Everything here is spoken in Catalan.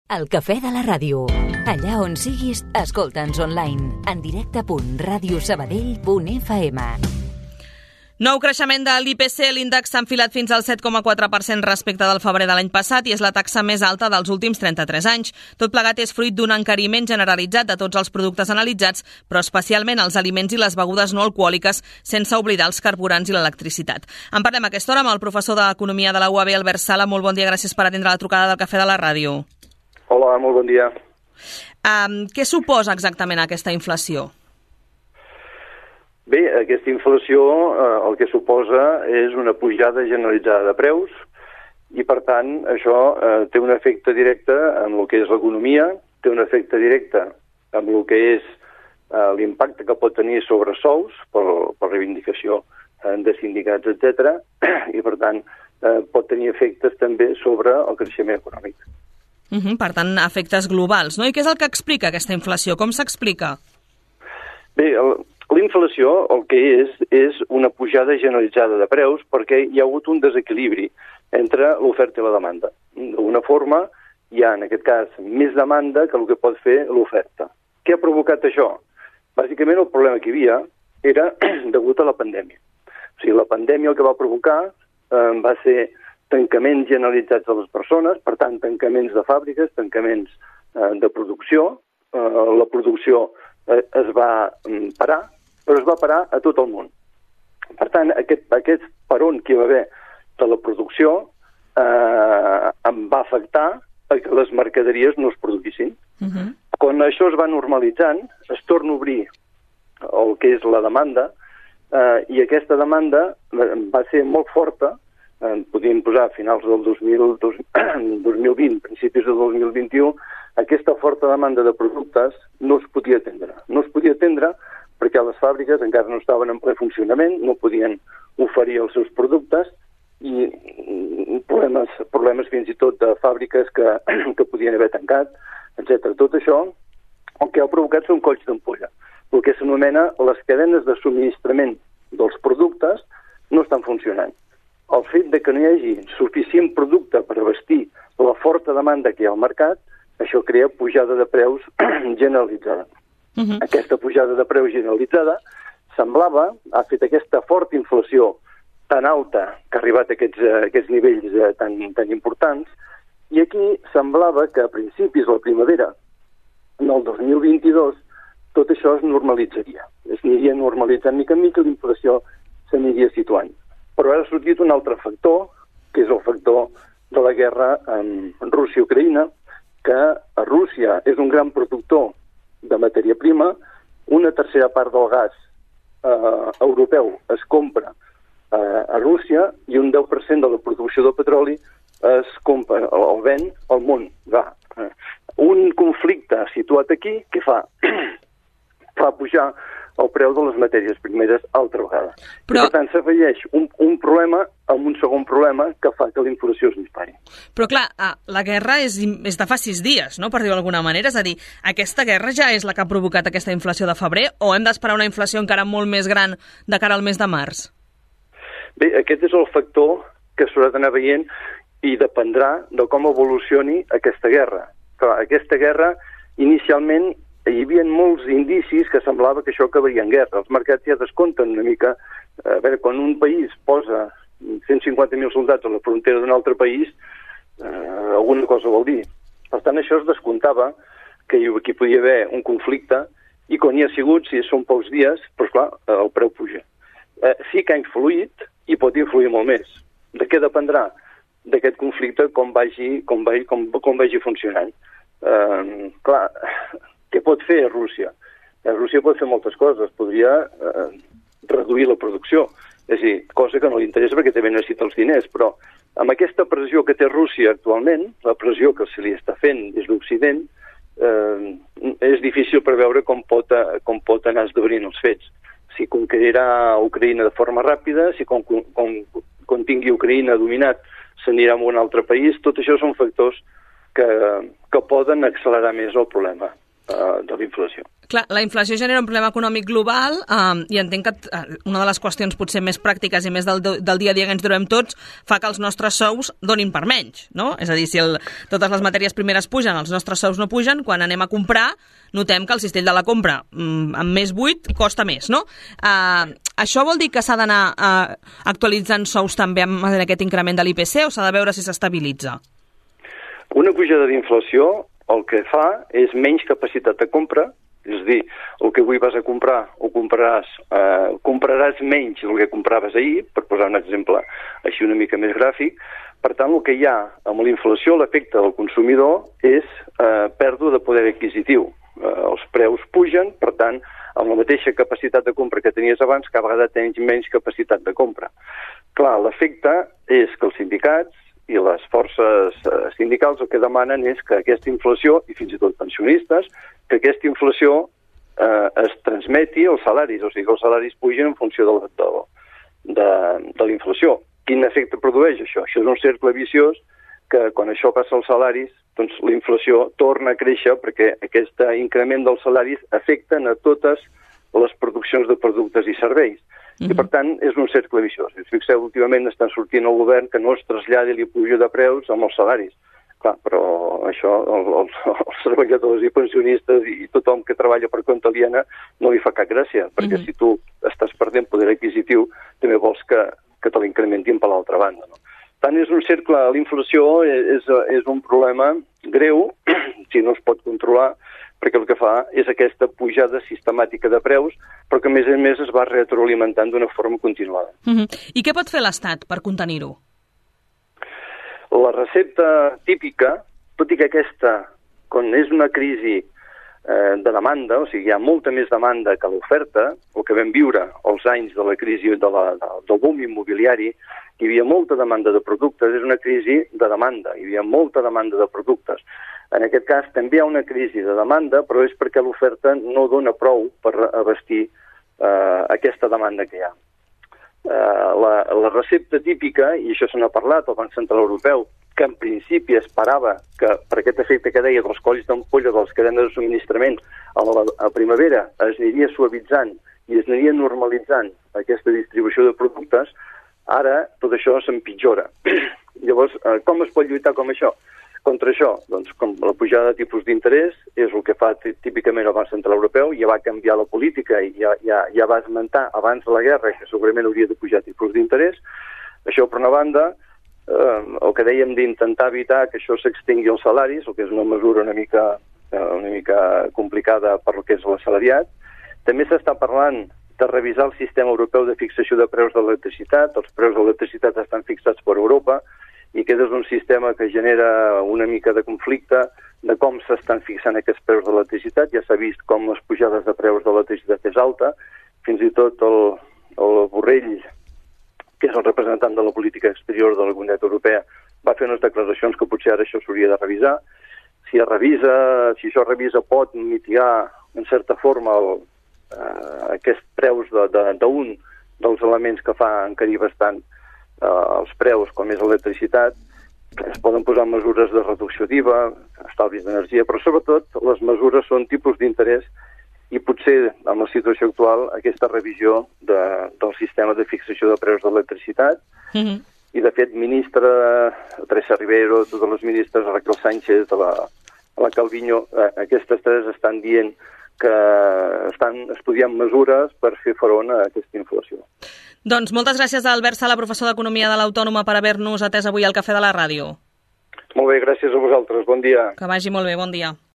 El cafè de la ràdio. Allà on siguis, escolta'ns online. En directe.radiosabadell.fm. Nou creixement de l'IPC, l'índex s'ha enfilat fins al 7,4% respecte del febrer de l'any passat i és la taxa més alta dels últims 33 anys. Tot plegat és fruit d'un encariment generalitzat de tots els productes analitzats, però especialment els aliments i les begudes no alcohòliques, sense oblidar els carburants i l'electricitat. En parlem a aquesta hora amb el professor d'Economia de la UAB, Albert Sala. Molt bon dia, gràcies per atendre la trucada del Cafè de la Ràdio. Hola, molt bon dia. Què suposa exactament aquesta inflació? Bé, aquesta inflació el que suposa és una pujada generalitzada de preus i, per tant, això té un efecte directe en el que és l'economia, té un efecte directe en el que és l'impacte que pot tenir sobre sous per reivindicació de sindicats, etc. I, per tant, pot tenir efectes també sobre el creixement econòmic. Per tant, efectes globals, no? I què és el que explica aquesta inflació? Com s'explica? Bé, l'inflació el que és una pujada generalitzada de preus perquè hi ha hagut un desequilibri entre l'oferta i la demanda. D'una forma, hi ha, en aquest cas, més demanda que el que pot fer l'oferta. Què ha provocat això? Bàsicament, el problema que hi havia era degut a la pandèmia. O sigui, la pandèmia el que va provocar va ser tancaments generalitzats de les persones, per tant, tancaments de fàbriques, tancaments de producció. La producció es va parar, però es va parar a tot el món. Per tant, aquest peron que hi va haver de la producció em va afectar que les mercaderies no es produïssin. Quan això es va normalitzant, es torna a obrir el que és la demanda, i aquesta demanda va ser molt forta. Podríem posar a finals del 2020, principis del 2021, aquesta forta demanda de productes no es podia atendre. No es podia atendre perquè les fàbriques encara no estaven en ple funcionament, no podien oferir els seus productes i problemes fins i tot de fàbriques que podien haver tancat, etc. Tot això el que ha provocat són colls d'ampolla. El que s'anomena les cadenes de subministrament dels productes no estan funcionant. El fet de que no hi hagi suficient producte per abastir la forta demanda que hi ha al mercat, això crea pujada de preus generalitzada. Aquesta pujada de preus generalitzada semblava, ha fet aquesta forta inflació tan alta que ha arribat a aquests nivells tan importants, i aquí semblava que a principis de la primavera del 2022 tot això es normalitzaria. Es aniria normalitzant mica en mica, l'inflació s'aniria situant. Però ara ha sortit un altre factor, que és el factor de la guerra amb Rússia i Ucraïna, que a Rússia és un gran productor de matèria prima, una tercera part del gas europeu es compra a Rússia i un 10% de la producció de petroli es compra, el ven al món. Un conflicte situat aquí, què fa? Fa pujar el preu de les matèries primeres altra vegada. Però, per tant, s'afegeix un problema amb un segon problema que fa que la inflació es dispari. Però clar, la guerra és de fa 6 dies, no?, per dir-ho d'alguna manera. És a dir, aquesta guerra ja és la que ha provocat aquesta inflació de febrer o hem d'esperar una inflació encara molt més gran de cara al mes de març? Bé, aquest és el factor que s'haurà d'anar veient i dependrà de com evolucioni aquesta guerra. Clar, aquesta guerra, inicialment, hi havia molts indicis que semblava que això acabaria en guerra. Els mercats ja descompten una mica. A veure, quan un país posa 150.000 soldats a la frontera d'un altre país, alguna cosa vol dir. Per tant, això es descomptava que aquí podia haver un conflicte i quan hi ha sigut, si són pocs dies, doncs clar, el preu puja. Sí que ha influït i pot influir molt més. De què dependrà? D'aquest conflicte com vagi funcionant. Clar, què pot fer Rússia? Rússia pot fer moltes coses. Podria reduir la producció. És a dir, cosa que no li interessa perquè també necessita els diners, però amb aquesta pressió que té Rússia actualment, la pressió que se li està fent des d'Occident, és difícil preveure com pot anar esdevenint els fets. Si conquerirà Ucraïna de forma ràpida, si quan tingui Ucraïna dominat s'anirà a un altre país, tot això són factors que poden accelerar més el problema de l'inflació. Clar, la inflació genera un problema econòmic global i entenc que una de les qüestions potser més pràctiques i més del dia a dia que ens trobem tots fa que els nostres sous donin per menys, no? És a dir, si totes les matèries primeres pugen, els nostres sous no pugen, quan anem a comprar notem que el cistell de la compra amb més buit costa més, no? Això vol dir que s'ha d'anar actualitzant sous també amb aquest increment de l'IPC o s'ha de veure si s'estabilitza? Una pujada d'inflació el que fa és menys capacitat de compra. És a dir, el que avui vas a comprar o compraràs menys del que compraves ahir, per posar un exemple així una mica més gràfic. Per tant, el que hi ha amb la inflació, l'efecte del consumidor, és pèrdua de poder adquisitiu. Els preus pugen, per tant, amb la mateixa capacitat de compra que tenies abans, cada vegada tens menys capacitat de compra. Clar, l'efecte és que els sindicats i les forces sindicals el que demanen és que aquesta inflació, i fins i tot pensionistes, que aquesta inflació es transmeti als salaris, o sigui que els salaris pugen en funció de la inflació. Quin efecte produeix això? Això és un cercle viciós que quan això passa als salaris, doncs la inflació torna a créixer perquè aquest increment dels salaris afecten a totes les produccions de productes i serveis. I, per tant, és un cercle viciós. Si us fixeu, últimament està sortint el govern que no es traslladi la puja de preus amb els salaris. Clar, però això els treballadors i pensionistes i tothom que treballa per compte aliena no li fa cap gràcia, perquè si tu estàs perdent poder adquisitiu, també vols que te l'incrementin per l'altra banda, no? Tant és un cercle, la inflació és un problema greu, si no es pot controlar, perquè el que fa és aquesta pujada sistemàtica de preus, però que a més es va retroalimentant d'una forma continuada. I què pot fer l'Estat per contenir-ho? La recepta típica, tot i que aquesta, quan és una crisi de demanda, o sigui, hi ha molta més demanda que l'oferta, el que vam viure als anys de la crisi del boom immobiliari, hi havia molta demanda de productes, és una crisi de demanda, hi havia molta demanda de productes. En aquest cas també hi ha una crisi de demanda, però és perquè l'oferta no dona prou per abastir aquesta demanda que hi ha. La recepta típica, i això se n'ha parlat al Banc Central Europeu, que en principi esperava que per aquest efecte que deia dels colls d'ampolla dels cadenes de subministrament a primavera es aniria suavitzant i es aniria normalitzant aquesta distribució de productes, ara tot això s'empitjora. Llavors, com es pot lluitar contra això? Doncs com la pujada de tipus d'interès és el que fa típicament el Banc Central Europeu, ja va canviar la política i ja va esmentar abans de la guerra que segurament hauria de pujar tipus d'interès. Això, per una banda, el que dèiem d'intentar evitar que això s'extingui als salaris, el que és una mesura una mica complicada per el que és l'assalariat. També s'està parlant de revisar el sistema europeu de fixació de preus de l'electricitat. Els preus de l'electricitat estan fixats per Europa i aquest és un sistema que genera una mica de conflicte de com s'estan fixant aquests preus de l'electricitat. Ja s'ha vist com les pujades de preus de l'electricitat és alta. Fins i tot el Borrell, que és el representant de la política exterior de la Comunitat Europea, va fer unes declaracions que potser ara això s'hauria de revisar. Si això revisa pot mitigar en certa forma aquests preus d'un dels elements que fa encarir bastant els preus, com és l'electricitat. Es poden posar mesures de reducció d'IVA, estalvis d'energia, però sobretot les mesures són tipus d'interès i potser, en la situació actual, aquesta revisió del sistema de fixació de preus de l'electricitat. I, de fet, ministra Teresa Rivero, totes les ministres, Raquel Sánchez, la Calviño, aquestes tres estan dient que estan estudiant mesures per fer front a aquesta inflació. Doncs moltes gràcies a Albert Sala, professor d'Economia de l'Autònoma, per haver-nos atès avui al Cafè de la Ràdio. Molt bé, gràcies a vosaltres. Bon dia. Que vagi molt bé, bon dia.